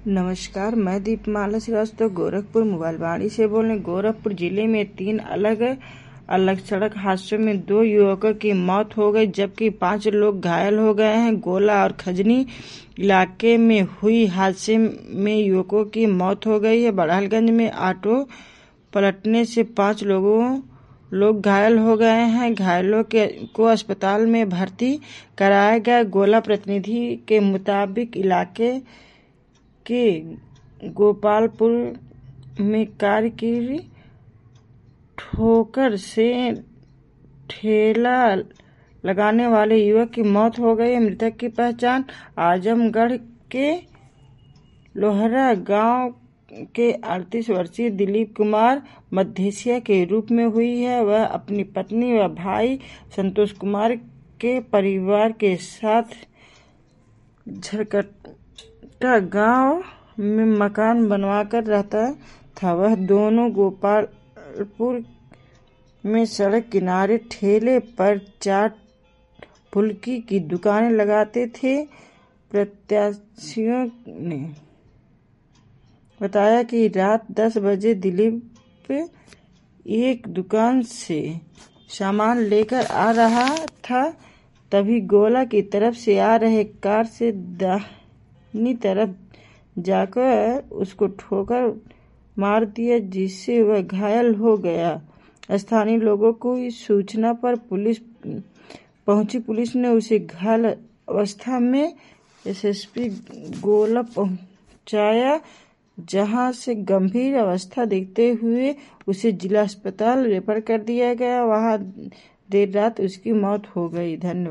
नमस्कार, मैं दीपमाला श्रीवास्तव गोरखपुर मोबाइल वाणी से बोल रहे। गोरखपुर जिले में 3 अलग अलग सड़क हादसों में 2 युवकों की मौत हो गई, जबकि 5 लोग घायल हो गए हैं। गोला और खजनी इलाके में हुई हादसे में युवकों की मौत हो गई है। बड़हलगंज में ऑटो पलटने से 5 लोग घायल हो गए हैं। घायलों को अस्पताल में भर्ती कराया गया। गोला प्रतिनिधि के मुताबिक इलाके के गोपालपुर में कार की ठोकर से ठेला लगाने वाले युवक की मौत हो गई। मृतक की पहचान आजमगढ़ के लोहरा गांव के 38 वर्षीय दिलीप कुमार मद्धेसिया के रूप में हुई है। वह अपनी पत्नी व भाई संतोष कुमार के परिवार के साथ झरकट्टा गांव में मकान बनवाकर रहता था। वह दोनों गोपालपुर में सड़क किनारे ठेले पर चाट फुल्की की दुकानें लगाते थे। प्रत्याशियों ने बताया कि रात 10 बजे दिलीप एक दुकान से सामान लेकर आ रहा था, तभी गोला की तरफ से आ रहे कार से दाहिनी तरफ जाकर उसको ठोकर मार दिया, जिससे वह घायल हो गया। स्थानीय लोगों को इस सूचना पर पुलिस ने उसे घायल अवस्था में एसएसपी गोला पहुंचाया, जहां से गंभीर अवस्था देखते हुए उसे जिला अस्पताल रेफर कर दिया गया। वहां देर रात उसकी मौत हो गई। धन्यवाद।